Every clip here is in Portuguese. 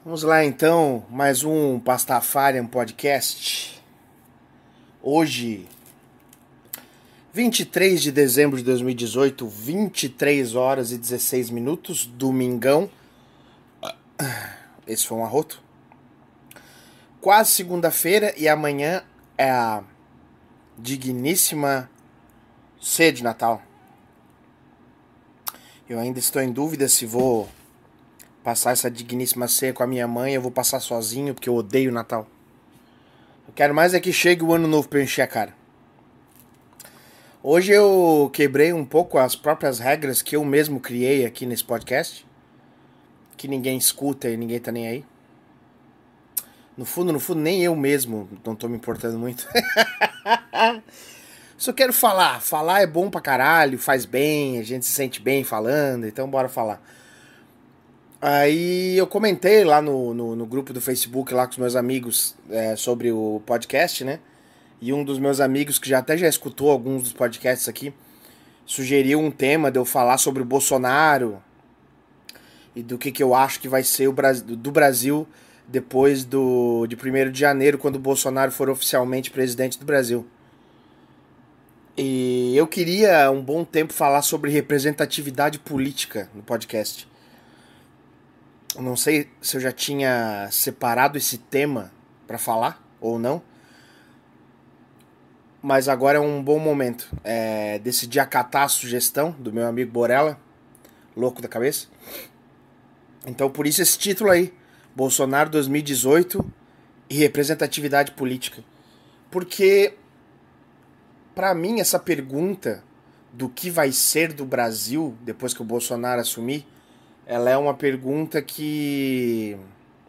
Vamos lá então, mais um Pastafarian Podcast. Hoje, 23 de dezembro de 2018, 23 horas e 16 minutos, domingão. Esse foi um arroto. Quase segunda-feira e amanhã é a digníssima ceia de Natal. Eu ainda estou em dúvida se vou passar essa digníssima ceia com a minha mãe. Eu vou passar sozinho porque eu odeio Natal. Eu quero mais é que chegue o ano novo pra eu encher a cara. Hoje eu quebrei um pouco as próprias regras que eu mesmo criei aqui nesse podcast, que ninguém escuta e ninguém tá nem aí. No fundo, nem eu mesmo não tô me importando muito. Só quero falar. Falar é bom pra caralho, faz bem, a gente se sente bem falando, então bora falar. Aí eu comentei lá no grupo do Facebook lá com os meus amigos sobre o podcast, né? E um dos meus amigos, que até já escutou alguns dos podcasts aqui, sugeriu um tema de eu falar sobre o Bolsonaro e do que eu acho que vai ser do Brasil depois de 1º de janeiro, quando o Bolsonaro for oficialmente presidente do Brasil. E eu queria, há um bom tempo, falar sobre representatividade política no podcast. Eu não sei se eu já tinha separado esse tema para falar ou não, mas agora é um bom momento. Decidi acatar a sugestão do meu amigo Borella, louco da cabeça. Então por isso esse título aí, Bolsonaro 2018 e representatividade política. Porque pra mim essa pergunta do que vai ser do Brasil depois que o Bolsonaro assumir, ela é uma pergunta que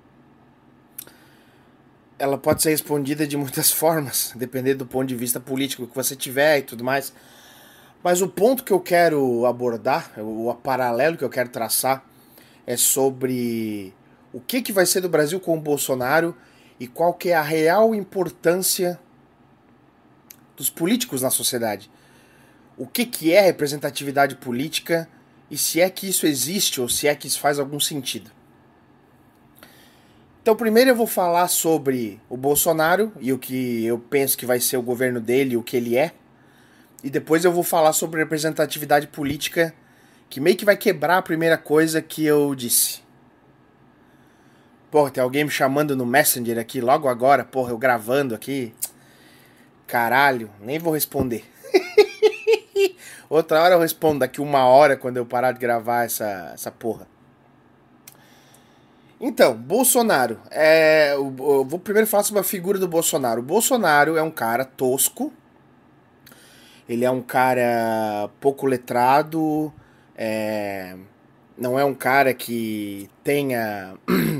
ela pode ser respondida de muitas formas, dependendo do ponto de vista político que você tiver e tudo mais. Mas o ponto que eu quero abordar, o paralelo que eu quero traçar, é sobre o que vai ser do Brasil com o Bolsonaro e qual que é a real importância dos políticos na sociedade. O que é representatividade política e se é que isso existe ou se é que isso faz algum sentido. Então primeiro eu vou falar sobre o Bolsonaro e o que eu penso que vai ser o governo dele e o que ele é. E depois eu vou falar sobre representatividade política, que meio que vai quebrar a primeira coisa que eu disse. Porra, tem alguém me chamando no Messenger aqui logo agora, porra, eu gravando aqui. Caralho, nem vou responder. Outra hora eu respondo, daqui 1 hora, quando eu parar de gravar essa porra. Então, Bolsonaro. Eu vou primeiro falar sobre a figura do Bolsonaro. O Bolsonaro é um cara tosco. Ele é um cara pouco letrado. Não é um cara que tenha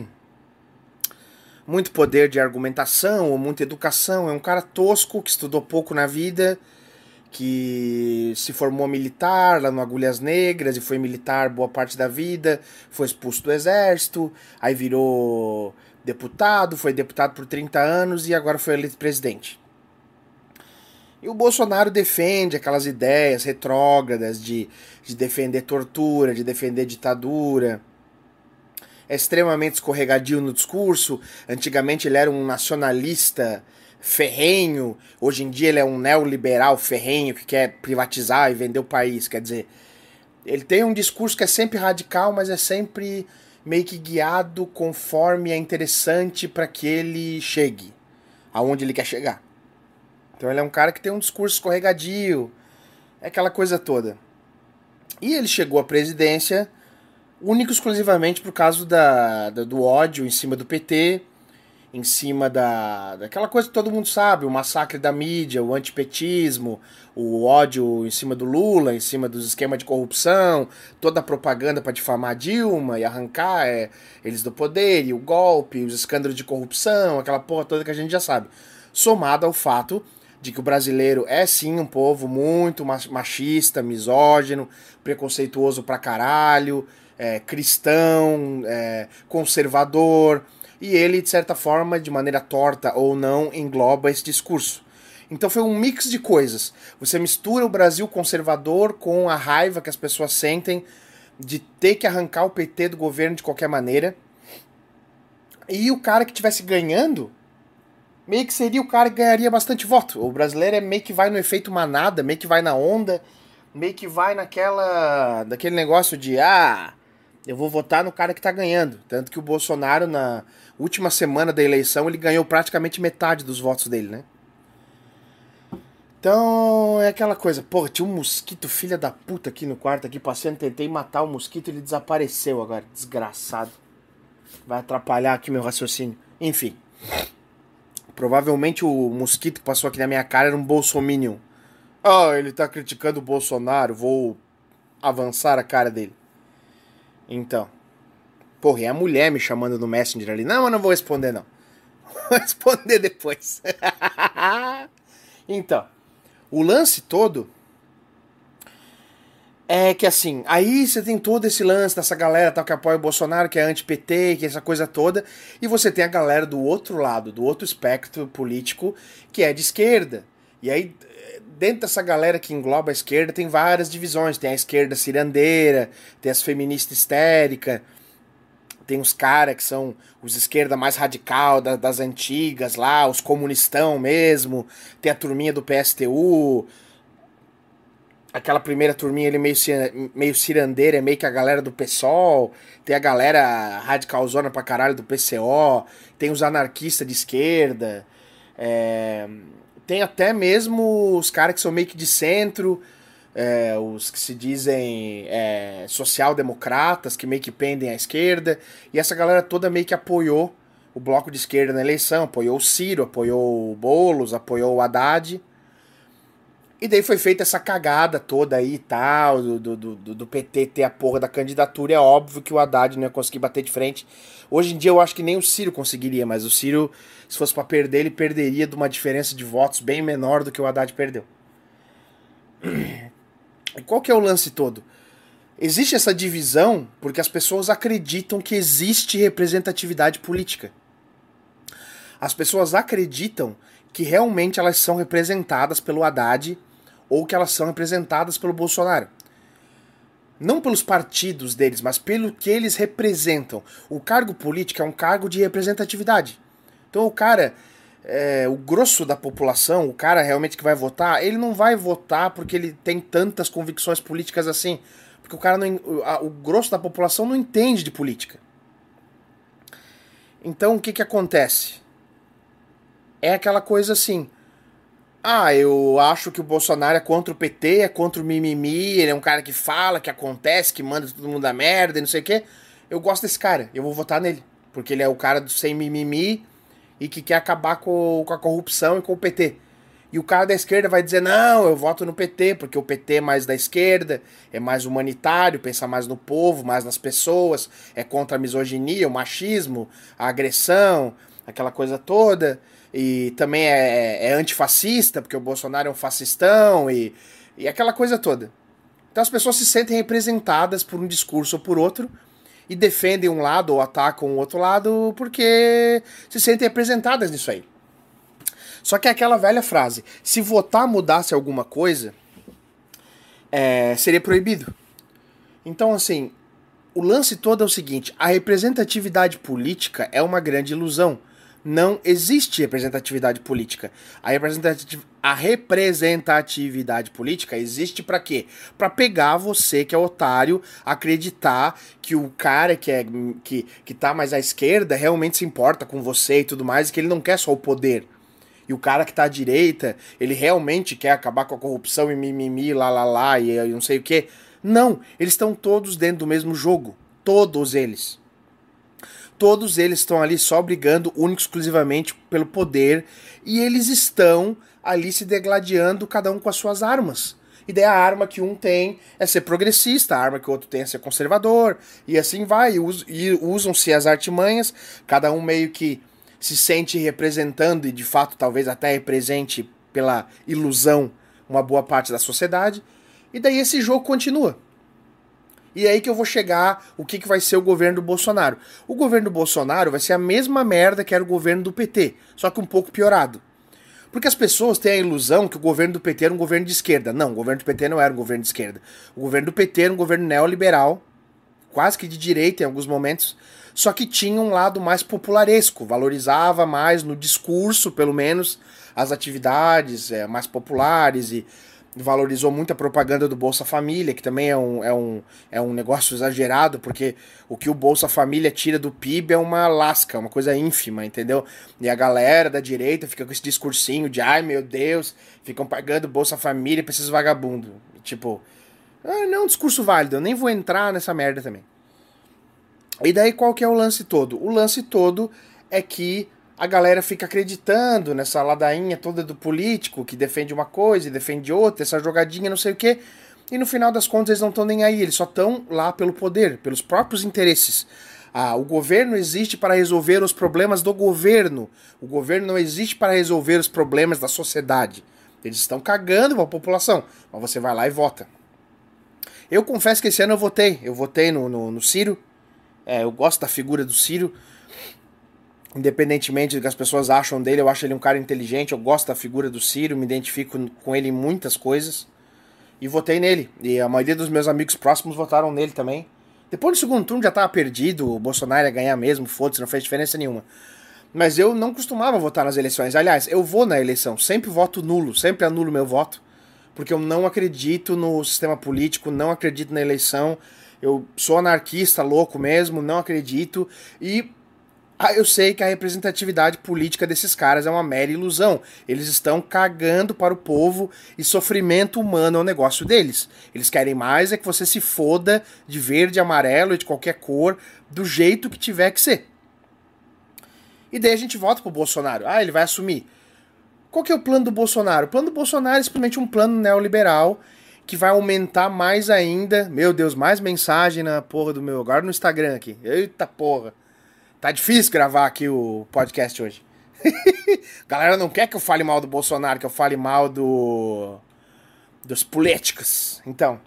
muito poder de argumentação ou muita educação. É um cara tosco que estudou pouco na vida, que se formou militar lá no Agulhas Negras e foi militar boa parte da vida, foi expulso do exército, aí virou deputado, foi deputado por 30 anos e agora foi eleito presidente. E o Bolsonaro defende aquelas ideias retrógradas de defender tortura, de defender ditadura. É extremamente escorregadio no discurso. Antigamente ele era um nacionalista ferrenho, hoje em dia ele é um neoliberal ferrenho que quer privatizar e vender o país. Quer dizer, ele tem um discurso que é sempre radical, mas é sempre meio que guiado conforme é interessante para que ele chegue aonde ele quer chegar. Então ele é um cara que tem um discurso escorregadio, é aquela coisa toda. E ele chegou à presidência único e exclusivamente por causa do ódio em cima do PT, em cima daquela coisa que todo mundo sabe, o massacre da mídia, o antipetismo, o ódio em cima do Lula, em cima dos esquemas de corrupção, toda a propaganda para difamar a Dilma e arrancar eles do poder, e o golpe, os escândalos de corrupção, aquela porra toda que a gente já sabe. Somado ao fato de que o brasileiro é sim um povo muito machista, misógino, preconceituoso pra caralho, cristão, conservador, e ele, de certa forma, de maneira torta ou não, engloba esse discurso. Então foi um mix de coisas. Você mistura o Brasil conservador com a raiva que as pessoas sentem de ter que arrancar o PT do governo de qualquer maneira. E o cara que estivesse ganhando, meio que seria o cara que ganharia bastante voto. O brasileiro é meio que vai no efeito manada, meio que vai na onda, meio que vai daquele negócio de, eu vou votar no cara que tá ganhando. Tanto que o Bolsonaro, na última semana da eleição, ele ganhou praticamente metade dos votos dele, né? Então, é aquela coisa, porra, tinha um mosquito filha da puta aqui no quarto, aqui passeando, tentei matar o mosquito, ele desapareceu agora, desgraçado. Vai atrapalhar aqui meu raciocínio. Enfim, provavelmente o mosquito que passou aqui na minha cara era um bolsominion. Ele tá criticando o Bolsonaro, vou avançar a cara dele. Então, porra, é a mulher me chamando no Messenger ali. Não, eu não vou responder não. Vou responder depois. Então, o lance todo é que assim, aí você tem todo esse lance dessa galera tal que apoia o Bolsonaro, que é anti-PT, que é essa coisa toda, e você tem a galera do outro lado, do outro espectro político, que é de esquerda. E aí, dentro dessa galera que engloba a esquerda, tem várias divisões. Tem a esquerda cirandeira, tem as feministas histéricas, tem os caras que são os esquerda mais radical das antigas lá, os comunistão mesmo, tem a turminha do PSTU, aquela primeira turminha ali meio cirandeira, é meio que a galera do PSOL, tem a galera radicalzona pra caralho do PCO, tem os anarquistas de esquerda, tem até mesmo os caras que são meio que de centro, os que se dizem social-democratas, que meio que pendem à esquerda, e essa galera toda meio que apoiou o bloco de esquerda na eleição, apoiou o Ciro, apoiou o Boulos, apoiou o Haddad. E daí foi feita essa cagada toda aí e tal, do PT ter a porra da candidatura. É óbvio que o Haddad não ia conseguir bater de frente. Hoje em dia eu acho que nem o Ciro conseguiria, mas o Ciro, se fosse pra perder, ele perderia de uma diferença de votos bem menor do que o Haddad perdeu. E qual que é o lance todo? Existe essa divisão porque as pessoas acreditam que existe representatividade política. As pessoas acreditam que realmente elas são representadas pelo Haddad ou que elas são representadas pelo Bolsonaro. Não pelos partidos deles, mas pelo que eles representam. O cargo político é um cargo de representatividade. Então o cara, o grosso da população, o cara realmente que vai votar, ele não vai votar porque ele tem tantas convicções políticas assim. Porque o cara o grosso da população não entende de política. Então o que acontece? É aquela coisa assim, eu acho que o Bolsonaro é contra o PT, é contra o mimimi, ele é um cara que fala, que acontece, que manda todo mundo a merda e não sei o quê. Eu gosto desse cara, eu vou votar nele, porque ele é o cara do sem mimimi e que quer acabar com a corrupção e com o PT. E o cara da esquerda vai dizer, não, eu voto no PT, porque o PT é mais da esquerda, é mais humanitário, pensa mais no povo, mais nas pessoas, é contra a misoginia, o machismo, a agressão, aquela coisa toda. E também é antifascista, porque o Bolsonaro é um fascistão e aquela coisa toda. Então as pessoas se sentem representadas por um discurso ou por outro e defendem um lado ou atacam o outro lado porque se sentem representadas nisso aí. Só que é aquela velha frase, se votar mudasse alguma coisa, seria proibido. Então assim, o lance todo é o seguinte, a representatividade política é uma grande ilusão. Não existe representatividade política. A representatividade política existe pra quê? Pra pegar você, que é otário, acreditar que o cara que tá mais à esquerda realmente se importa com você e tudo mais, e que ele não quer só o poder. E o cara que tá à direita, ele realmente quer acabar com a corrupção e mimimi, lá, e não sei o quê. Não, eles estão todos dentro do mesmo jogo. Todos eles. Todos eles estão ali só brigando único exclusivamente pelo poder e eles estão ali se degladiando cada um com as suas armas. E daí a arma que um tem é ser progressista, a arma que o outro tem é ser conservador, e assim vai, e usam-se as artimanhas, cada um meio que se sente representando e de fato talvez até represente pela ilusão uma boa parte da sociedade, e daí esse jogo continua. E é aí que eu vou chegar o que vai ser o governo do Bolsonaro. O governo do Bolsonaro vai ser a mesma merda que era o governo do PT, só que um pouco piorado. Porque as pessoas têm a ilusão que o governo do PT era um governo de esquerda. Não, o governo do PT não era um governo de esquerda. O governo do PT era um governo neoliberal, quase que de direita em alguns momentos, só que tinha um lado mais popularesco, valorizava mais no discurso, pelo menos, as atividades mais populares e valorizou muito a propaganda do Bolsa Família, que também é um negócio exagerado, porque o que o Bolsa Família tira do PIB é uma lasca, uma coisa ínfima, entendeu? E a galera da direita fica com esse discursinho de ai meu Deus, ficam pagando Bolsa Família pra esses vagabundos. Tipo, não é um discurso válido, eu nem vou entrar nessa merda também. E daí qual que é o lance todo? O lance todo é que a galera fica acreditando nessa ladainha toda do político que defende uma coisa e defende outra, essa jogadinha não sei o quê, e no final das contas eles não estão nem aí, eles só estão lá pelo poder, pelos próprios interesses. O governo existe para resolver os problemas do governo, o governo não existe para resolver os problemas da sociedade. Eles estão cagando para a população, mas você vai lá e vota. Eu confesso que esse ano eu votei no Ciro, eu gosto da figura do Ciro, independentemente do que as pessoas acham dele, eu acho ele um cara inteligente, eu gosto da figura do Ciro, me identifico com ele em muitas coisas, e votei nele. E a maioria dos meus amigos próximos votaram nele também. Depois do segundo turno já tava perdido, o Bolsonaro ia ganhar mesmo, foda-se, não fez diferença nenhuma. Mas eu não costumava votar nas eleições. Aliás, eu vou na eleição, sempre voto nulo, sempre anulo meu voto, porque eu não acredito no sistema político, não acredito na eleição, eu sou anarquista louco mesmo, não acredito, e eu sei que a representatividade política desses caras é uma mera ilusão. Eles estão cagando para o povo e sofrimento humano é o negócio deles. Eles querem mais é que você se foda de verde, amarelo e de qualquer cor, do jeito que tiver que ser. E daí a gente vota pro Bolsonaro. Ele vai assumir. Qual que é o plano do Bolsonaro? O plano do Bolsonaro é simplesmente um plano neoliberal que vai aumentar mais ainda. Meu Deus, mais mensagem na porra do meu... Agora no Instagram aqui. Eita porra. Tá difícil gravar aqui o podcast hoje. Galera não quer que eu fale mal do Bolsonaro, que eu fale mal dos políticos. Então,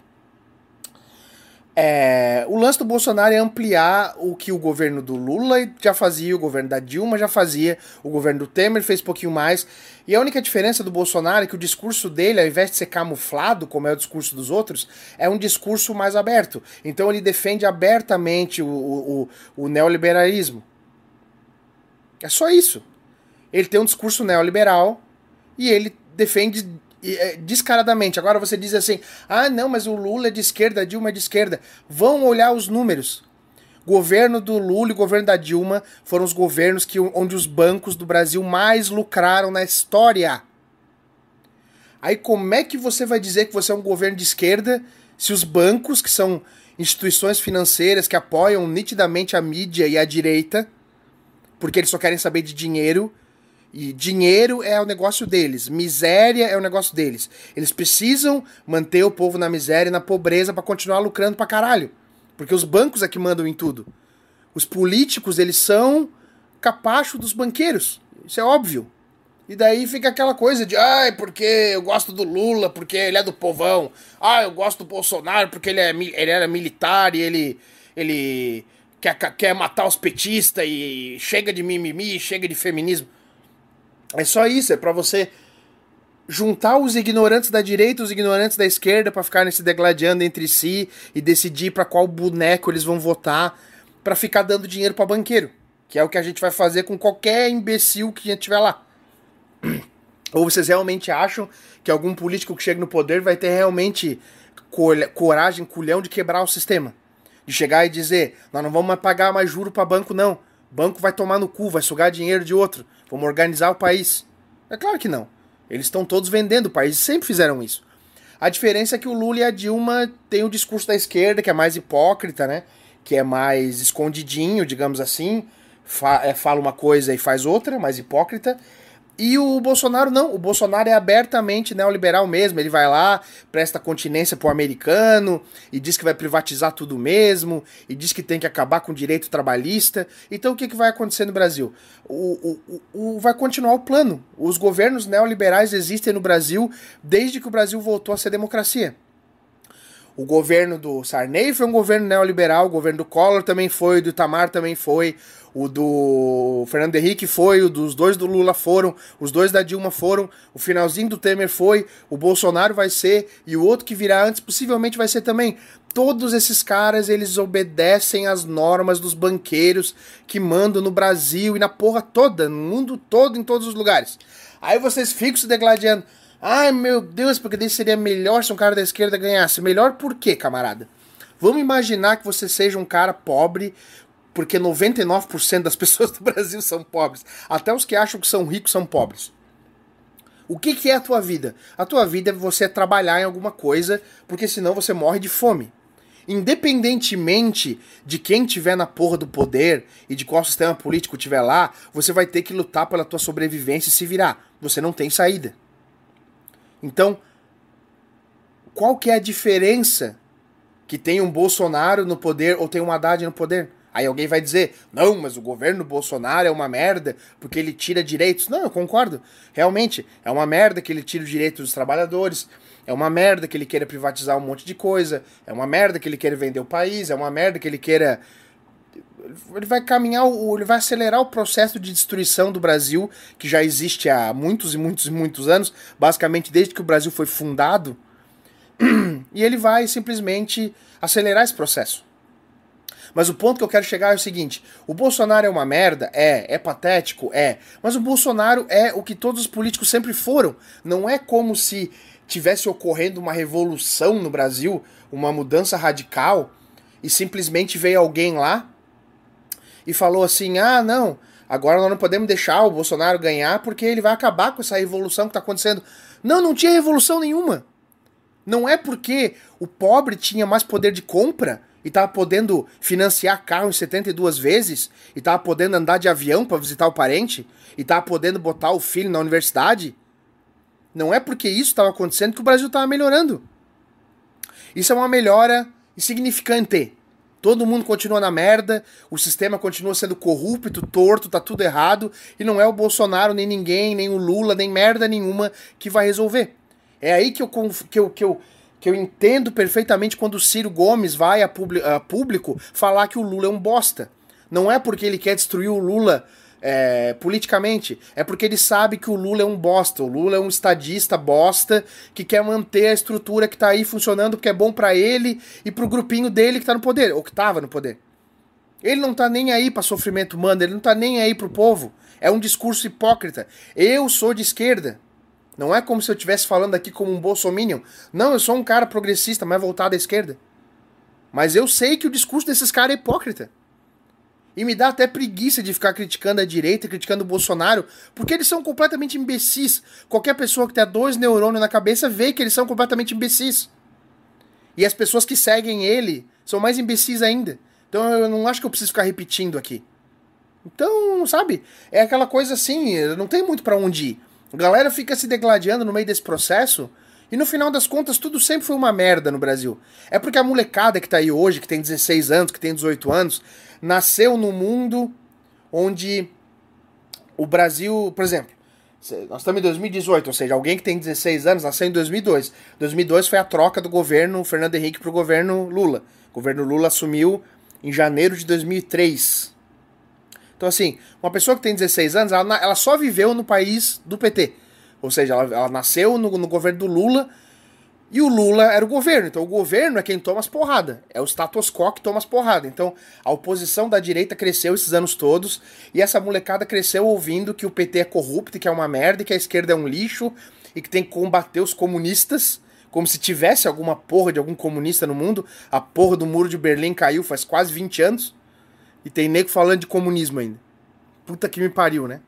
o lance do Bolsonaro é ampliar o que o governo do Lula já fazia, o governo da Dilma já fazia, o governo do Temer fez um pouquinho mais. E a única diferença do Bolsonaro é que o discurso dele, ao invés de ser camuflado, como é o discurso dos outros, é um discurso mais aberto. Então ele defende abertamente o neoliberalismo. É só isso. Ele tem um discurso neoliberal e ele defende descaradamente. Agora você diz assim, não, mas o Lula é de esquerda, a Dilma é de esquerda. Vão olhar os números. Governo do Lula e governo da Dilma foram os governos onde os bancos do Brasil mais lucraram na história. Aí como é que você vai dizer que você é um governo de esquerda se os bancos, que são instituições financeiras que apoiam nitidamente a mídia e a direita, porque eles só querem saber de dinheiro, e dinheiro é o negócio deles, miséria é o negócio deles. Eles precisam manter o povo na miséria e na pobreza pra continuar lucrando pra caralho. Porque os bancos é que mandam em tudo. Os políticos, eles são capacho dos banqueiros. Isso é óbvio. E daí fica aquela coisa de, porque eu gosto do Lula, porque ele é do povão. Eu gosto do Bolsonaro porque ele era militar e ele quer matar os petistas e chega de mimimi, chega de feminismo. É só isso, é pra você juntar os ignorantes da direita e os ignorantes da esquerda pra ficarem se degladiando entre si e decidir pra qual boneco eles vão votar pra ficar dando dinheiro pra banqueiro, que é o que a gente vai fazer com qualquer imbecil que a gente tiver lá. Ou vocês realmente acham que algum político que chega no poder vai ter realmente coragem, culhão de quebrar o sistema? De chegar e dizer, nós não vamos mais pagar mais juro pra banco não, banco vai tomar no cu, vai sugar dinheiro de outro, vamos organizar o país. É claro que não. Eles estão todos vendendo o país, sempre fizeram isso. A diferença é que o Lula e a Dilma têm o discurso da esquerda, que é mais hipócrita, né? Que é mais escondidinho, digamos assim. Fala uma coisa e faz outra, mais hipócrita. E o Bolsonaro não. O Bolsonaro é abertamente neoliberal mesmo. Ele vai lá, presta continência pro americano, e diz que vai privatizar tudo mesmo, e diz que tem que acabar com o direito trabalhista. Então o que vai acontecer no Brasil? Vai continuar o plano. Os governos neoliberais existem no Brasil desde que o Brasil voltou a ser democracia. O governo do Sarney foi um governo neoliberal, o governo do Collor também foi, o do Itamar também foi, o do Fernando Henrique foi, o dos dois do Lula foram, os dois da Dilma foram, o finalzinho do Temer foi, o Bolsonaro vai ser, e o outro que virá antes possivelmente vai ser também. Todos esses caras, eles obedecem às normas dos banqueiros que mandam no Brasil e na porra toda, no mundo todo, em todos os lugares. Aí vocês ficam se degladiando. Ai, meu Deus, porque daí seria melhor se um cara da esquerda ganhasse. Melhor por quê, camarada? Vamos imaginar que você seja um cara pobre, porque 99% das pessoas do Brasil são pobres. Até os que acham que são ricos são pobres. O que é a tua vida? A tua vida é você trabalhar em alguma coisa, porque senão você morre de fome. Independentemente de quem tiver na porra do poder e de qual sistema político tiver lá, você vai ter que lutar pela tua sobrevivência e se virar. Você não tem saída. Então, qual que é a diferença que tem um Bolsonaro no poder ou tem um Haddad no poder? Aí alguém vai dizer, não, mas o governo Bolsonaro é uma merda porque ele tira direitos. Não, eu concordo. Realmente, é uma merda que ele tira os direitos dos trabalhadores. É uma merda que ele queira privatizar um monte de coisa. É uma merda que ele queira vender o país. É uma merda que ele queira... Ele vai caminhar, ele vai acelerar o processo de destruição do Brasil, que já existe há muitos e muitos e muitos anos, basicamente desde que o Brasil foi fundado. E ele vai simplesmente acelerar esse processo. Mas o ponto que eu quero chegar é o seguinte: o Bolsonaro é uma merda? É patético? É. Mas o Bolsonaro é o que todos os políticos sempre foram. Não é como se tivesse ocorrendo uma revolução no Brasil, uma mudança radical, e simplesmente veio alguém lá e falou assim, ah, não, agora nós não podemos deixar o Bolsonaro ganhar porque ele vai acabar com essa revolução que está acontecendo. Não, não tinha revolução nenhuma. Não é porque o pobre tinha mais poder de compra e estava podendo financiar carro em 72 vezes e estava podendo andar de avião para visitar o parente e estava podendo botar o filho na universidade. Não é porque isso estava acontecendo que o Brasil estava melhorando. Isso é uma melhora insignificante. Todo mundo continua na merda, o sistema continua sendo corrupto, torto, tá tudo errado, e não é o Bolsonaro, nem ninguém, nem o Lula, nem merda nenhuma que vai resolver. É aí que eu entendo perfeitamente quando o Ciro Gomes vai a público falar que o Lula é um bosta. Não é porque ele quer destruir o Lula politicamente, é porque ele sabe que o Lula é um bosta, o Lula é um estadista bosta que quer manter a estrutura que tá aí funcionando porque é bom pra ele e pro grupinho dele que tá no poder, ou que tava no poder. Ele não tá nem aí pra sofrimento humano, ele não tá nem aí pro povo. É um discurso hipócrita. Eu sou de esquerda. Não é como se eu estivesse falando aqui como um bolsominion. Não, eu sou um cara progressista, mais voltado à esquerda. Mas eu sei que o discurso desses caras é hipócrita. E me dá até preguiça de ficar criticando a direita, criticando o Bolsonaro, porque eles são completamente imbecis. Qualquer pessoa que tenha 2 neurônios na cabeça vê que eles são completamente imbecis. E as pessoas que seguem ele são mais imbecis ainda. Então eu não acho que eu preciso ficar repetindo aqui. Então, sabe, é aquela coisa assim, não tem muito pra onde ir. A galera fica se degladiando no meio desse processo e no final das contas tudo sempre foi uma merda no Brasil. É porque a molecada que tá aí hoje, que tem 16 anos, que tem 18 anos, nasceu num mundo onde o Brasil, por exemplo, nós estamos em 2018, ou seja, alguém que tem 16 anos nasceu em 2002. 2002 foi a troca do governo Fernando Henrique pro governo Lula. O governo Lula assumiu em janeiro de 2003. Então assim, uma pessoa que tem 16 anos, ela só viveu no país do PT. Ou seja, ela nasceu no governo do Lula e o Lula era o governo. Então o governo é quem toma as porradas. É o status quo que toma as porradas. Então a oposição da direita cresceu esses anos todos e essa molecada cresceu ouvindo que o PT é corrupto, que é uma merda, que a esquerda é um lixo e que tem que combater os comunistas, como se tivesse alguma porra de algum comunista no mundo. A porra do Muro de Berlim caiu faz quase 20 anos e tem nego falando de comunismo ainda. Puta que me pariu, né?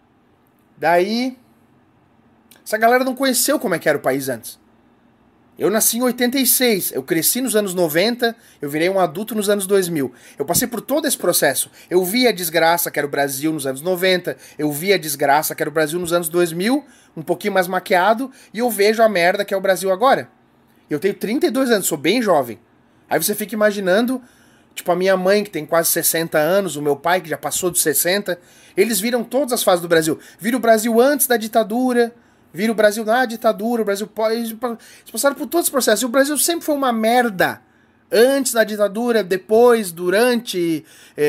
Daí essa galera não conheceu como é que era o país antes. Eu nasci em 86, eu cresci nos anos 90, eu virei um adulto nos anos 2000. Eu passei por todo esse processo. Eu vi a desgraça que era o Brasil nos anos 90, eu vi a desgraça que era o Brasil nos anos 2000, um pouquinho mais maquiado, e eu vejo a merda que é o Brasil agora. Eu tenho 32 anos, sou bem jovem. Aí você fica imaginando, tipo a minha mãe que tem quase 60 anos, o meu pai que já passou dos 60, eles viram todas as fases do Brasil. Viram o Brasil antes da ditadura, Vira o Brasil na ditadura, o Brasil pode. Eles passaram por todos os processos. E o Brasil sempre foi uma merda. Antes da ditadura, depois, durante.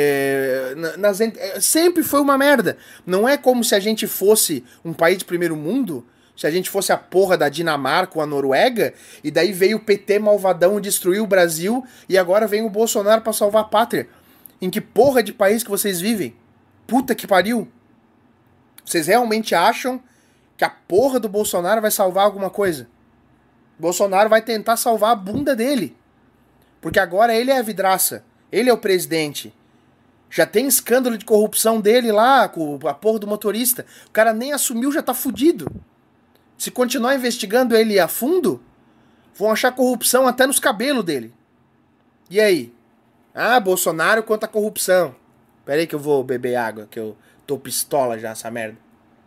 Sempre foi uma merda. Não é como se a gente fosse um país de primeiro mundo. Se a gente fosse a porra da Dinamarca ou a Noruega, e daí veio o PT malvadão destruir o Brasil, e agora vem o Bolsonaro pra salvar a pátria. Em que porra de país que vocês vivem? Puta que pariu. Vocês realmente acham que a porra do Bolsonaro vai salvar alguma coisa? Bolsonaro vai tentar salvar a bunda dele. Porque agora ele é a vidraça. Ele é o presidente. Já tem escândalo de corrupção dele lá, com a porra do motorista. O cara nem assumiu, já tá fudido. Se continuar investigando ele a fundo, vão achar corrupção até nos cabelos dele. E aí? Ah, Bolsonaro contra a corrupção. Pera aí que eu vou beber água, que eu tô pistola já, essa merda.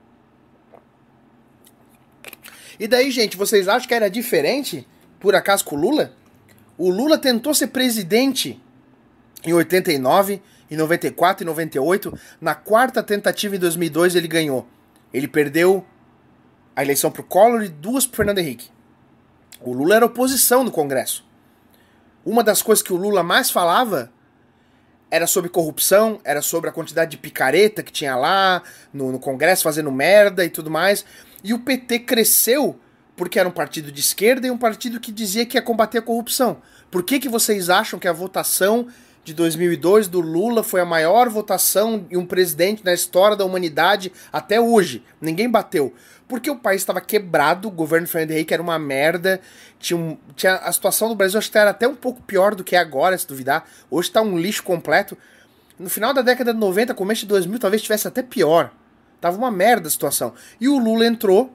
E daí, gente, vocês acham que era diferente, por acaso, com o Lula? O Lula tentou ser presidente em 89, em 94 e 98. Na quarta tentativa, em 2002, ele ganhou. Ele perdeu a eleição pro Collor e 2 pro Fernando Henrique. O Lula era oposição no Congresso. Uma das coisas que o Lula mais falava era sobre corrupção, era sobre a quantidade de picareta que tinha lá no Congresso fazendo merda e tudo mais. E o PT cresceu porque era um partido de esquerda e um partido que dizia que ia combater a corrupção. Por que vocês acham que a votação de 2002 do Lula foi a maior votação de um presidente na história da humanidade até hoje? Ninguém bateu. Porque o país estava quebrado, o governo do Fernando Henrique era uma merda, tinha a situação do Brasil acho que era até um pouco pior do que é agora, se duvidar. Hoje está um lixo completo. No final da década de 90, começo de 2000, talvez estivesse até pior. Tava uma merda a situação. E o Lula entrou,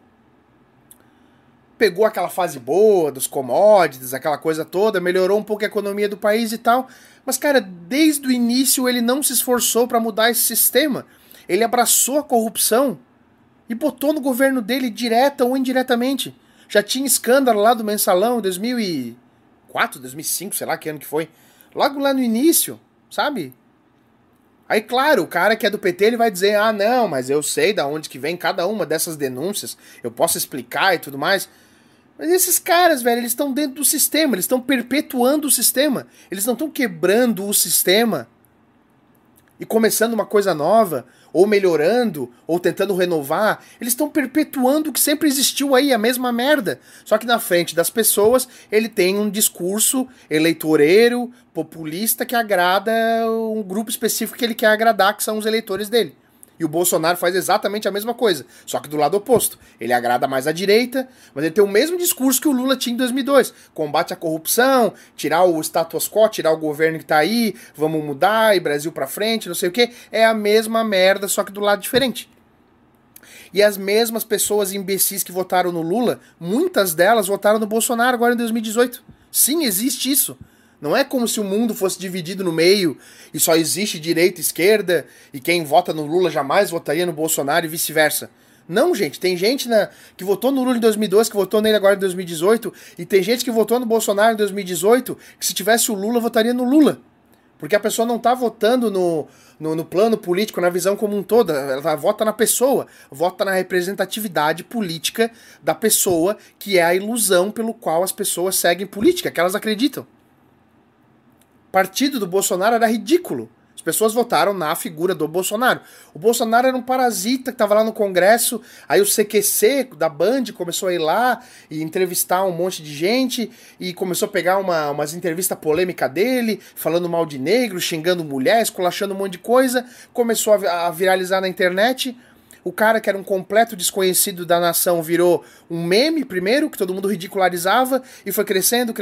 pegou aquela fase boa dos commodities, aquela coisa toda, melhorou um pouco a economia do país e tal. Mas, cara, desde o início ele não se esforçou para mudar esse sistema. Ele abraçou a corrupção e botou no governo dele, direta ou indiretamente. Já tinha escândalo lá do Mensalão em 2004, 2005, sei lá que ano que foi. Logo lá no início, sabe? Aí, claro, o cara que é do PT, ele vai dizer, ah, não, mas eu sei da onde que vem cada uma dessas denúncias, eu posso explicar e tudo mais. Mas esses caras, velho, eles estão dentro do sistema, eles estão perpetuando o sistema. Eles não estão quebrando o sistema e começando uma coisa nova, ou melhorando, ou tentando renovar. Eles estão perpetuando o que sempre existiu aí, a mesma merda. Só que na frente das pessoas, ele tem um discurso eleitoreiro, populista, que agrada um grupo específico que ele quer agradar, que são os eleitores dele. E o Bolsonaro faz exatamente a mesma coisa, só que do lado oposto. Ele agrada mais a direita, mas ele tem o mesmo discurso que o Lula tinha em 2002. Combate à corrupção, tirar o status quo, tirar o governo que tá aí, vamos mudar, e Brasil pra frente, não sei o que. É a mesma merda, só que do lado diferente. E as mesmas pessoas imbecis que votaram no Lula, muitas delas votaram no Bolsonaro agora em 2018. Sim, existe isso. Não é como se o mundo fosse dividido no meio e só existe direita e esquerda e quem vota no Lula jamais votaria no Bolsonaro e vice-versa. Não, gente, tem gente que votou no Lula em 2012, que votou nele agora em 2018, e tem gente que votou no Bolsonaro em 2018, que se tivesse o Lula, votaria no Lula. Porque a pessoa não tá votando no plano político, na visão como um todo, ela vota na pessoa, vota na representatividade política da pessoa, que é a ilusão pelo qual as pessoas seguem política, que elas acreditam. Partido do Bolsonaro era ridículo. As pessoas votaram na figura do Bolsonaro. O Bolsonaro era um parasita que estava lá no Congresso, aí o CQC da Band começou a ir lá e entrevistar um monte de gente, e começou a pegar umas entrevistas polêmicas dele, falando mal de negro, xingando mulheres, esculachando um monte de coisa, começou a viralizar na internet. O cara que era um completo desconhecido da nação virou um meme primeiro, que todo mundo ridicularizava, e foi crescendo,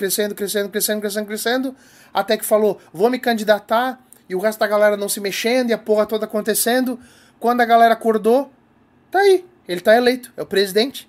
até que falou, vou me candidatar, e o resto da galera não se mexendo, e a porra toda acontecendo. Quando a galera acordou, tá aí, ele tá eleito, é o presidente.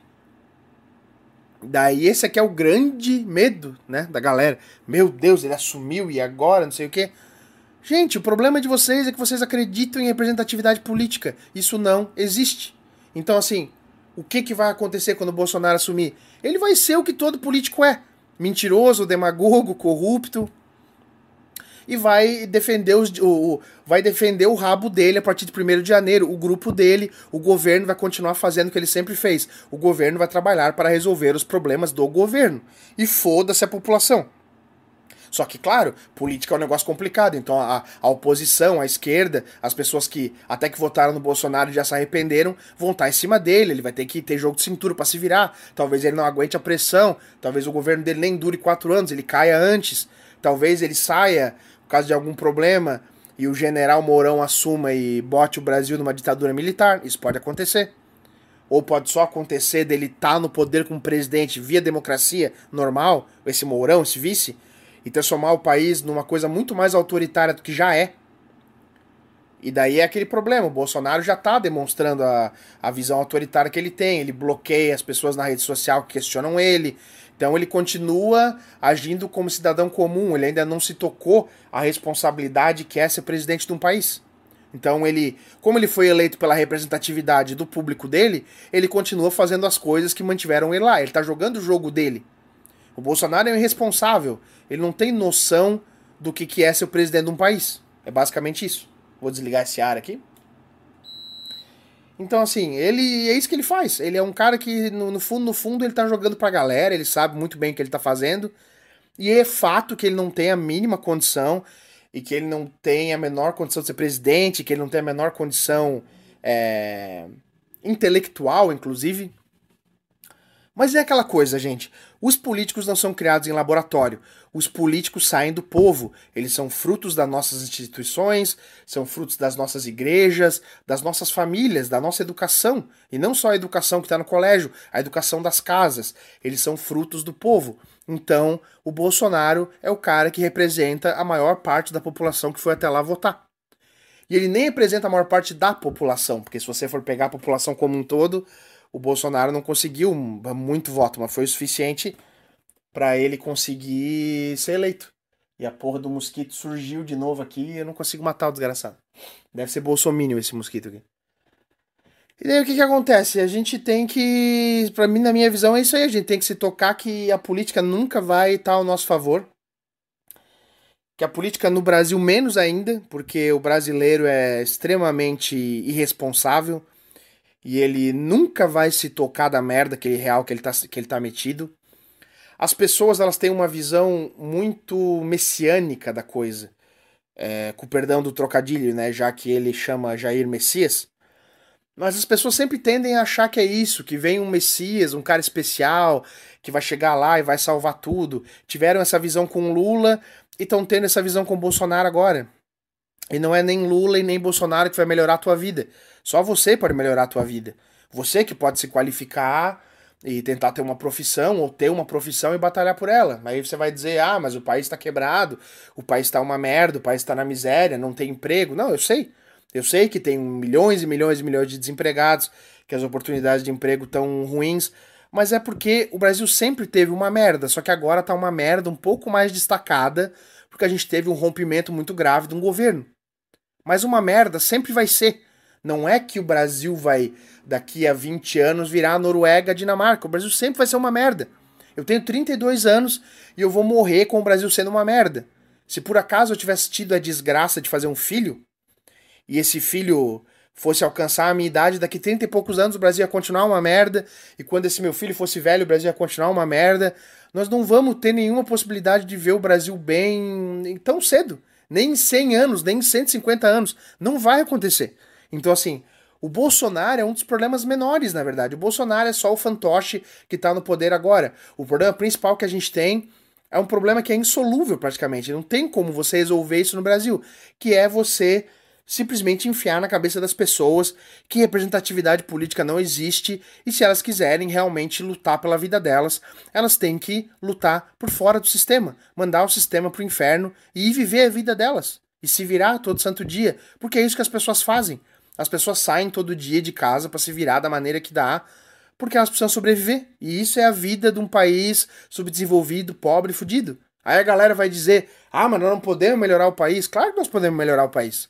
Daí esse aqui é o grande medo, né, da galera. Meu Deus, ele assumiu, e agora, não sei o quê. Gente, o problema de vocês é que vocês acreditam em representatividade política. Isso não existe. Então, assim, o que vai acontecer quando o Bolsonaro assumir? Ele vai ser o que todo político é. Mentiroso, demagogo, corrupto. e vai defender vai defender o rabo dele a partir de 1º de janeiro. O grupo dele, o governo vai continuar fazendo o que ele sempre fez. O governo vai trabalhar para resolver os problemas do governo. E foda-se a população. Só que, claro, política é um negócio complicado, então a oposição, a esquerda, as pessoas que até que votaram no Bolsonaro e já se arrependeram, vão estar em cima dele, ele vai ter que ter jogo de cintura para se virar, talvez ele não aguente a pressão, talvez o governo dele nem dure 4 anos, ele caia antes, talvez ele saia por causa de algum problema e o general Mourão assuma e bote o Brasil numa ditadura militar, isso pode acontecer. Ou pode só acontecer dele estar no poder como presidente via democracia normal, esse Mourão, esse vice, e transformar o país numa coisa muito mais autoritária do que já é. E daí é aquele problema, o Bolsonaro já está demonstrando a visão autoritária que ele tem, ele bloqueia as pessoas na rede social que questionam ele, então ele continua agindo como cidadão comum, ele ainda não se tocou a responsabilidade que é ser presidente de um país. Então ele, como ele foi eleito pela representatividade do público dele, ele continua fazendo as coisas que mantiveram ele lá, ele está jogando o jogo dele. O Bolsonaro é um irresponsável. Ele não tem noção do que é ser o presidente de um país. É basicamente isso. Vou desligar esse ar aqui. Então, assim, ele é isso que ele faz. Ele é um cara que, no fundo, ele tá jogando pra galera. Ele sabe muito bem o que ele tá fazendo. E é fato que ele não tem a mínima condição. E que ele não tem a menor condição de ser presidente. Que ele não tem a menor condição intelectual, inclusive. Mas é aquela coisa, gente. Os políticos não são criados em laboratório. Os políticos saem do povo. Eles são frutos das nossas instituições, são frutos das nossas igrejas, das nossas famílias, da nossa educação. E não só a educação que está no colégio, a educação das casas. Eles são frutos do povo. Então, o Bolsonaro é o cara que representa a maior parte da população que foi até lá votar. E ele nem representa a maior parte da população, porque se você for pegar a população como um todo, o Bolsonaro não conseguiu muito voto, mas foi o suficiente para ele conseguir ser eleito. E a porra do mosquito surgiu de novo aqui e eu não consigo matar o desgraçado. Deve ser bolsominion esse mosquito aqui. E daí o que acontece? A gente tem que, pra mim, na minha visão, é isso aí. A gente tem que se tocar que a política nunca vai estar ao nosso favor. Que a política no Brasil menos ainda, porque o brasileiro é extremamente irresponsável. E ele nunca vai se tocar da merda que ele tá metido. As pessoas, elas têm uma visão muito messiânica da coisa. Com o perdão do trocadilho, né? Já que ele chama Jair Messias. Mas as pessoas sempre tendem a achar que é isso, que vem um Messias, um cara especial, que vai chegar lá e vai salvar tudo. Tiveram essa visão com Lula e estão tendo essa visão com Bolsonaro agora. E não é nem Lula e nem Bolsonaro que vai melhorar a tua vida. Só você pode melhorar a tua vida. Você que pode se qualificar e tentar ter uma profissão, ou ter uma profissão e batalhar por ela. Aí você vai dizer, mas o país tá quebrado, o país tá uma merda, o país tá na miséria, não tem emprego. Não, eu sei. Eu sei que tem milhões e milhões e milhões de desempregados, que as oportunidades de emprego tão ruins, mas é porque o Brasil sempre teve uma merda, só que agora tá uma merda um pouco mais destacada, porque a gente teve um rompimento muito grave de um governo. Mas uma merda sempre vai ser. Não é que o Brasil vai, daqui a 20 anos, virar a Noruega, a Dinamarca. O Brasil sempre vai ser uma merda. Eu tenho 32 anos e eu vou morrer com o Brasil sendo uma merda. Se por acaso eu tivesse tido a desgraça de fazer um filho, e esse filho fosse alcançar a minha idade, daqui 30 e poucos anos o Brasil ia continuar uma merda, e quando esse meu filho fosse velho, o Brasil ia continuar uma merda, nós não vamos ter nenhuma possibilidade de ver o Brasil bem tão cedo. Nem em 100 anos, nem em 150 anos. Não vai acontecer. Então, assim, o Bolsonaro é um dos problemas menores, na verdade. O Bolsonaro é só o fantoche que tá no poder agora. O problema principal que a gente tem é um problema que é insolúvel, praticamente. Não tem como você resolver isso no Brasil, que é você simplesmente enfiar na cabeça das pessoas que representatividade política não existe e se elas quiserem realmente lutar pela vida delas, elas têm que lutar por fora do sistema, mandar o sistema pro inferno e ir viver a vida delas e se virar todo santo dia, porque é isso que as pessoas fazem. As pessoas saem todo dia de casa para se virar da maneira que dá, porque elas precisam sobreviver. E isso é a vida de um país subdesenvolvido, pobre e fudido. Aí a galera vai dizer, mas nós não podemos melhorar o país. Claro que nós podemos melhorar o país.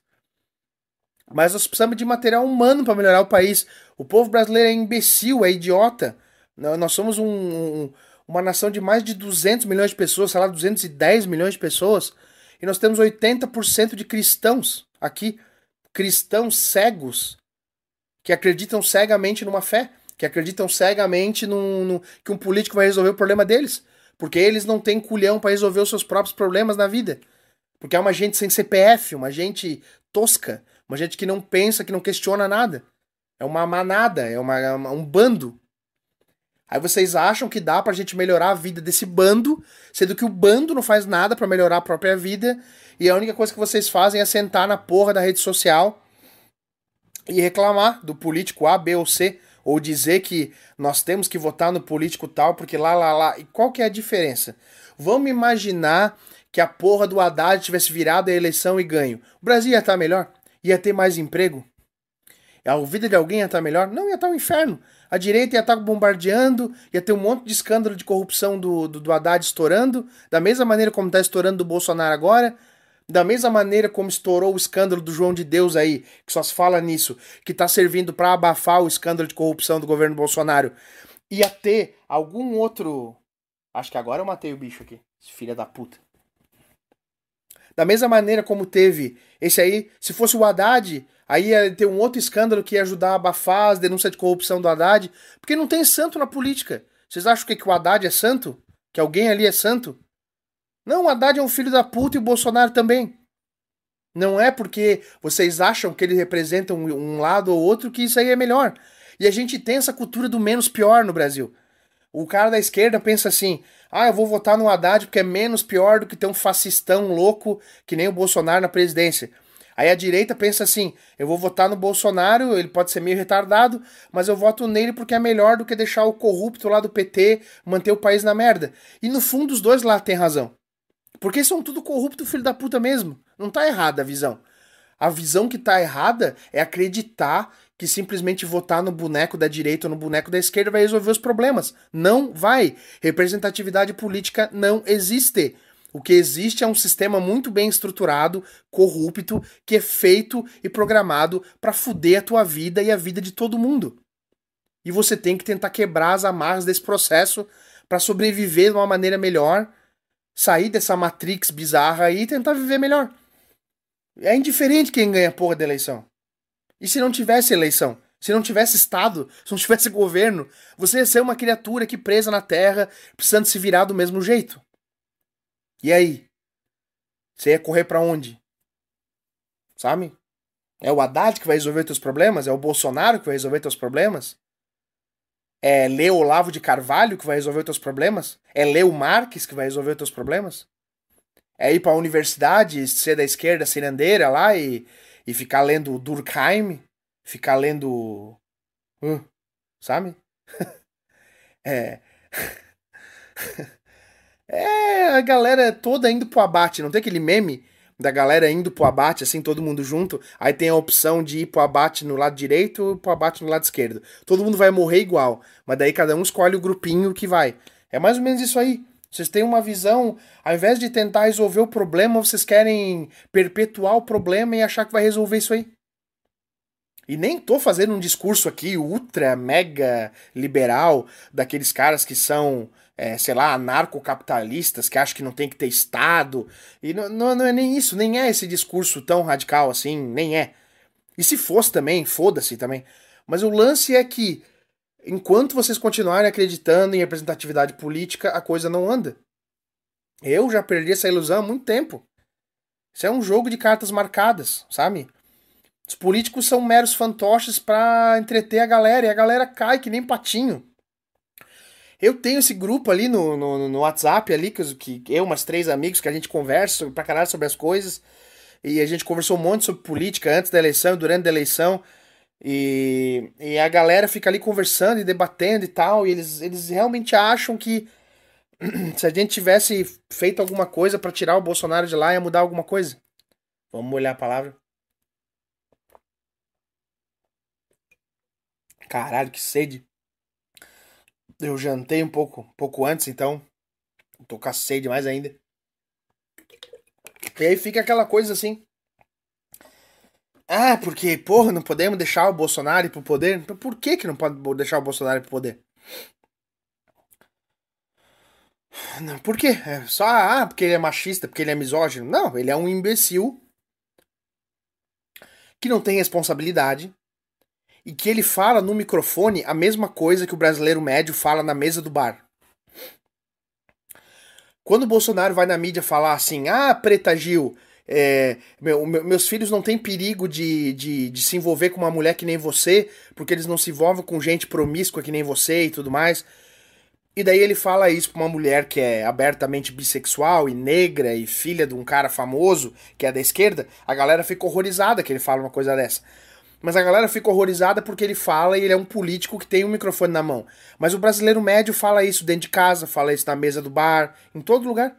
Mas nós precisamos de material humano para melhorar o país. O povo brasileiro é imbecil, é idiota. Nós somos uma nação de mais de 200 milhões de pessoas, sei lá, 210 milhões de pessoas. E nós temos 80% de cristãos aqui, cristãos cegos, que acreditam cegamente numa fé, que acreditam cegamente que um político vai resolver o problema deles, porque eles não têm culhão para resolver os seus próprios problemas na vida. Porque é uma gente sem CPF, uma gente tosca, uma gente que não pensa, que não questiona nada. É uma manada, é um bando. Aí vocês acham que dá pra gente melhorar a vida desse bando, sendo que o bando não faz nada pra melhorar a própria vida, e a única coisa que vocês fazem é sentar na porra da rede social e reclamar do político A, B ou C, ou dizer que nós temos que votar no político tal, porque lá. E qual que é a diferença? Vamos imaginar que a porra do Haddad tivesse virado a eleição e ganho. O Brasil ia estar melhor? Ia ter mais emprego? A vida de alguém ia estar melhor? Não, ia estar um inferno. A direita ia estar bombardeando, ia ter um monte de escândalo de corrupção do Haddad estourando, da mesma maneira como está estourando do Bolsonaro agora, da mesma maneira como estourou o escândalo do João de Deus aí, que só se fala nisso, que está servindo para abafar o escândalo de corrupção do governo Bolsonaro. Ia ter algum outro... Acho que agora eu matei o bicho aqui, esse filho da puta. Da mesma maneira como teve esse aí, se fosse o Haddad, aí ia ter um outro escândalo que ia ajudar a abafar as denúncias de corrupção do Haddad, porque não tem santo na política. Vocês acham que o Haddad é santo? Que alguém ali é santo? Não, o Haddad é um filho da puta e o Bolsonaro também. Não é porque vocês acham que eles representam um lado ou outro que isso aí é melhor. E a gente tem essa cultura do menos pior no Brasil. O cara da esquerda pensa assim, eu vou votar no Haddad porque é menos pior do que ter um fascistão louco que nem o Bolsonaro na presidência. Aí a direita pensa assim, eu vou votar no Bolsonaro, ele pode ser meio retardado, mas eu voto nele porque é melhor do que deixar o corrupto lá do PT manter o país na merda. E no fundo os dois lá têm razão. Porque são tudo corrupto filho da puta mesmo. Não tá errada a visão. A visão que tá errada é acreditar que simplesmente votar no boneco da direita ou no boneco da esquerda vai resolver os problemas. Não vai. Representatividade política não existe. O que existe é um sistema muito bem estruturado, corrupto, que é feito e programado para fuder a tua vida e a vida de todo mundo. E você tem que tentar quebrar as amarras desse processo para sobreviver de uma maneira melhor, sair dessa matrix bizarra aí e tentar viver melhor. É indiferente quem ganha a porra da eleição. E se não tivesse eleição? Se não tivesse Estado? Se não tivesse governo? Você ia ser uma criatura aqui presa na Terra, precisando se virar do mesmo jeito. E aí? Você ia correr pra onde? Sabe? É o Haddad que vai resolver teus problemas? É o Bolsonaro que vai resolver teus problemas? É Leo Olavo de Carvalho que vai resolver teus problemas? É Leo Marques que vai resolver teus problemas? É ir pra universidade, ser da esquerda cirandeira lá e ficar lendo Durkheim? Ficar lendo... sabe? É... É a galera toda indo pro abate. Não tem aquele meme da galera indo pro abate, assim, todo mundo junto? Aí tem a opção de ir pro abate no lado direito ou pro abate no lado esquerdo. Todo mundo vai morrer igual, mas daí cada um escolhe o grupinho que vai. É mais ou menos isso aí. Vocês têm uma visão, ao invés de tentar resolver o problema, vocês querem perpetuar o problema e achar que vai resolver isso aí. E nem tô fazendo um discurso aqui ultra, mega liberal daqueles caras que são, sei lá, anarcocapitalistas, que acham que não tem que ter Estado. E não é nem isso, nem é esse discurso tão radical assim, nem é. E se fosse também, foda-se também. Mas o lance é que, enquanto vocês continuarem acreditando em representatividade política, a coisa não anda. Eu já perdi essa ilusão há muito tempo. Isso é um jogo de cartas marcadas, sabe? Os políticos são meros fantoches pra entreter a galera, e a galera cai que nem patinho. Eu tenho esse grupo ali no WhatsApp ali, que eu, umas 3 amigos, que a gente conversa pra caralho sobre as coisas, e a gente conversou um monte sobre política antes da eleição e durante a eleição, e a galera fica ali conversando e debatendo e tal, e eles realmente acham que se a gente tivesse feito alguma coisa pra tirar o Bolsonaro de lá, ia mudar alguma coisa. Vamos molhar a palavra. Caralho, que sede. Eu jantei um pouco antes, então tô com a sede mais ainda. E aí fica aquela coisa assim. Porque, porra, não podemos deixar o Bolsonaro ir pro poder? Por que não pode deixar o Bolsonaro ir pro poder? Não, por quê? É só, porque ele é machista, porque ele é misógino. Não, ele é um imbecil que não tem responsabilidade e que ele fala no microfone a mesma coisa que o brasileiro médio fala na mesa do bar. Quando o Bolsonaro vai na mídia falar assim, Preta Gil, meus filhos não têm perigo de se envolver com uma mulher que nem você, porque eles não se envolvem com gente promíscua que nem você e tudo mais. E daí ele fala isso pra uma mulher que é abertamente bissexual e negra e filha de um cara famoso, que é da esquerda, a galera fica horrorizada que ele fala uma coisa dessa. Mas a galera fica horrorizada porque ele fala e ele é um político que tem um microfone na mão. Mas o brasileiro médio fala isso dentro de casa, fala isso na mesa do bar, em todo lugar.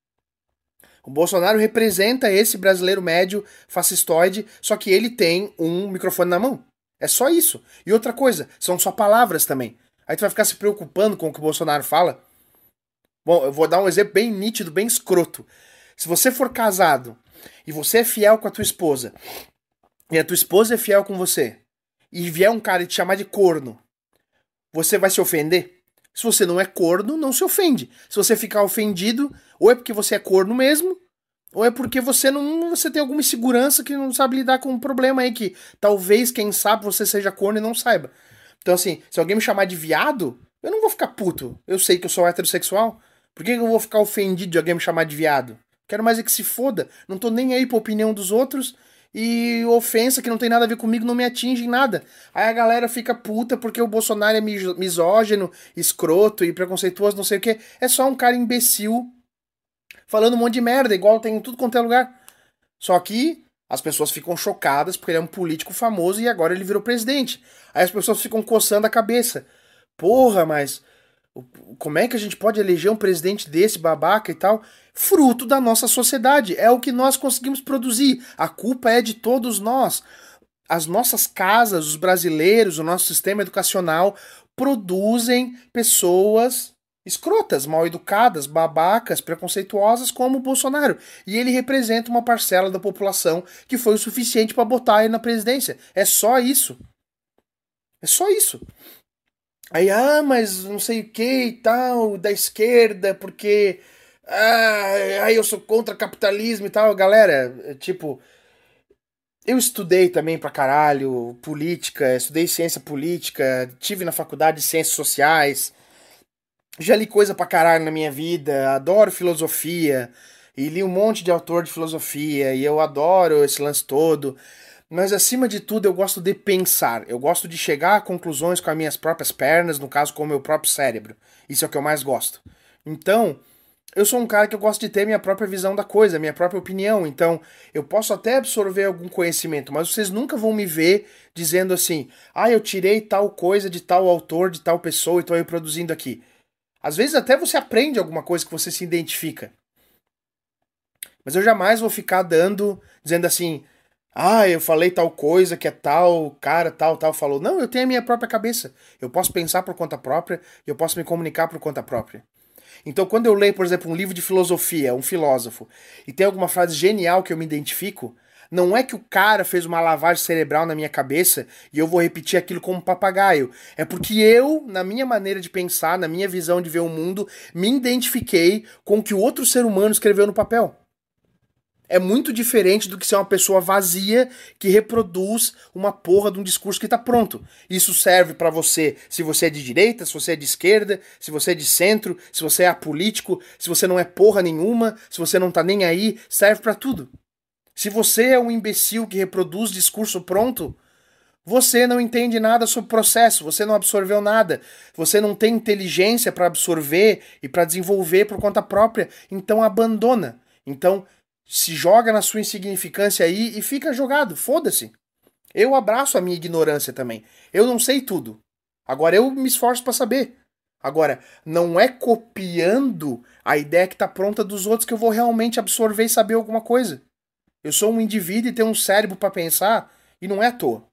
O Bolsonaro representa esse brasileiro médio fascistoide, só que ele tem um microfone na mão. É só isso. E outra coisa, são só palavras também. Aí tu vai ficar se preocupando com o que o Bolsonaro fala. Bom, eu vou dar um exemplo bem nítido, bem escroto. Se você for casado e você é fiel com a tua esposa, e a tua esposa é fiel com você, e vier um cara e te chamar de corno, você vai se ofender? Se você não é corno, não se ofende. Se você ficar ofendido, ou é porque você é corno mesmo, ou é porque você tem alguma insegurança que não sabe lidar com um problema aí que talvez, quem sabe, você seja corno e não saiba. Então assim, se alguém me chamar de viado, eu não vou ficar puto. Eu sei que eu sou heterossexual. Por que eu vou ficar ofendido de alguém me chamar de viado? Quero mais é que se foda. Não tô nem aí pra opinião dos outros. E ofensa que não tem nada a ver comigo não me atinge em nada. Aí a galera fica puta porque o Bolsonaro é misógino, escroto e preconceituoso, não sei o que. É só um cara imbecil falando um monte de merda, igual tem em tudo quanto é lugar. Só que as pessoas ficam chocadas porque ele é um político famoso e agora ele virou presidente. Aí as pessoas ficam coçando a cabeça. Porra, mas como é que a gente pode eleger um presidente desse babaca e tal? Fruto da nossa sociedade. É o que nós conseguimos produzir. A culpa é de todos nós. As nossas casas, os brasileiros, o nosso sistema educacional produzem pessoas escrotas, mal educadas, babacas, preconceituosas como o Bolsonaro. E ele representa uma parcela da população que foi o suficiente para botar ele na presidência. É só isso. É só isso. Aí, mas não sei o que e tal, da esquerda, porque. Aí eu sou contra capitalismo e tal. Galera, tipo, eu estudei também pra caralho política, estudei ciência política, tive na faculdade de ciências sociais, já li coisa pra caralho na minha vida, adoro filosofia, e li um monte de autor de filosofia, e eu adoro esse lance todo. Mas acima de tudo eu gosto de pensar, eu gosto de chegar a conclusões com as minhas próprias pernas, no caso com o meu próprio cérebro. Isso é o que eu mais gosto. Então, eu sou um cara que eu gosto de ter minha própria visão da coisa, minha própria opinião. Então, eu posso até absorver algum conhecimento, mas vocês nunca vão me ver dizendo assim: eu tirei tal coisa de tal autor, de tal pessoa e estou reproduzindo aqui. Às vezes até você aprende alguma coisa que você se identifica. Mas eu jamais vou ficar dizendo assim: eu falei tal coisa que é tal cara, tal falou. Não, eu tenho a minha própria cabeça. Eu posso pensar por conta própria, eu posso me comunicar por conta própria. Então, quando eu leio, por exemplo, um livro de filosofia, um filósofo, e tem alguma frase genial que eu me identifico, não é que o cara fez uma lavagem cerebral na minha cabeça e eu vou repetir aquilo como um papagaio. É porque eu, na minha maneira de pensar, na minha visão de ver o mundo, me identifiquei com o que o outro ser humano escreveu no papel. É muito diferente do que ser uma pessoa vazia que reproduz uma porra de um discurso que tá pronto. Isso serve para você se você é de direita, se você é de esquerda, se você é de centro, se você é apolítico, se você não é porra nenhuma, se você não tá nem aí, serve para tudo. Se você é um imbecil que reproduz discurso pronto, você não entende nada sobre o processo, você não absorveu nada, você não tem inteligência para absorver e para desenvolver por conta própria, então abandona. Então se joga na sua insignificância aí e fica jogado, foda-se. Eu abraço a minha ignorância também. Eu não sei tudo. Agora eu me esforço para saber. Agora, não é copiando a ideia que tá pronta dos outros que eu vou realmente absorver e saber alguma coisa. Eu sou um indivíduo e tenho um cérebro para pensar e não é à toa.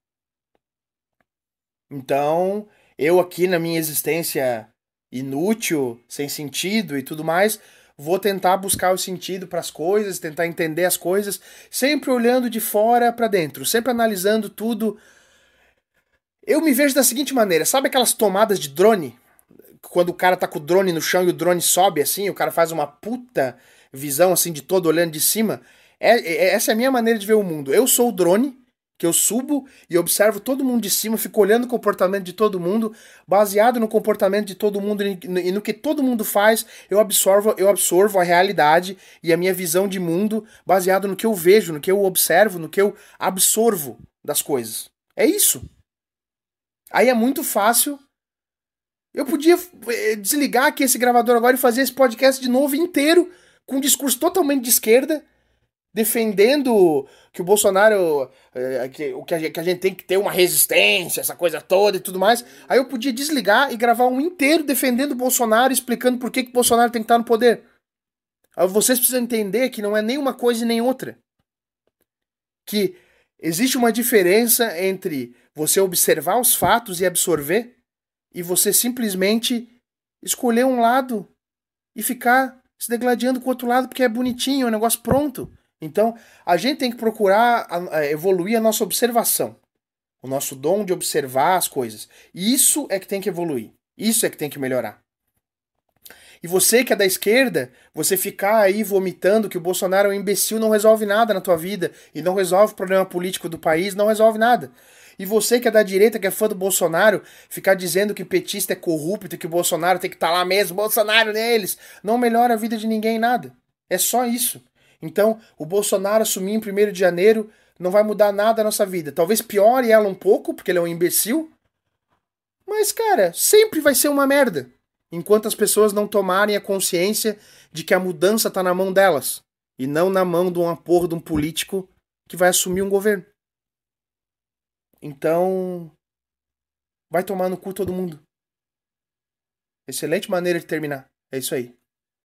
Então, eu aqui na minha existência inútil, sem sentido e tudo mais, vou tentar buscar o sentido para as coisas, tentar entender as coisas, sempre olhando de fora para dentro, sempre analisando tudo. Eu me vejo da seguinte maneira, sabe aquelas tomadas de drone? quando o cara tá com o drone no chão e o drone sobe assim, o cara faz uma puta visão assim de todo olhando de cima. Essa é a minha maneira de ver o mundo. Eu sou o drone, que eu subo e observo todo mundo de cima, fico olhando o comportamento de todo mundo, baseado no comportamento de todo mundo e no que todo mundo faz, eu absorvo a realidade e a minha visão de mundo baseado no que eu vejo, no que eu observo, no que eu absorvo das coisas. É isso. Aí é muito fácil. Eu podia desligar aqui esse gravador agora e fazer esse podcast de novo inteiro, com um discurso totalmente de esquerda, defendendo que o Bolsonaro, que a gente tem que ter uma resistência, essa coisa toda e tudo mais. Aí eu podia desligar e gravar um inteiro defendendo o Bolsonaro, explicando por que o Bolsonaro tem que estar no poder. Aí vocês precisam entender que não é nem uma coisa e nem outra. Que existe uma diferença entre você observar os fatos e absorver e você simplesmente escolher um lado e ficar se degladiando com o outro lado porque é bonitinho, é um negócio pronto. Então, a gente tem que procurar evoluir a nossa observação. O nosso dom de observar as coisas. Isso é que tem que evoluir. Isso é que tem que melhorar. E você que é da esquerda, você ficar aí vomitando que o Bolsonaro é um imbecil não resolve nada na tua vida e não resolve o problema político do país, não resolve nada. E você que é da direita, que é fã do Bolsonaro, ficar dizendo que petista é corrupto e que o Bolsonaro tem que estar lá mesmo, Bolsonaro neles, não melhora a vida de ninguém nada. É só isso. Então, o Bolsonaro assumir em 1º de janeiro não vai mudar nada na nossa vida. Talvez piore ela um pouco, porque ele é um imbecil, mas, cara, sempre vai ser uma merda. Enquanto as pessoas não tomarem a consciência de que a mudança tá na mão delas. E não na mão de uma porra de um político que vai assumir um governo. Então, vai tomar no cu todo mundo. Excelente maneira de terminar. É isso aí.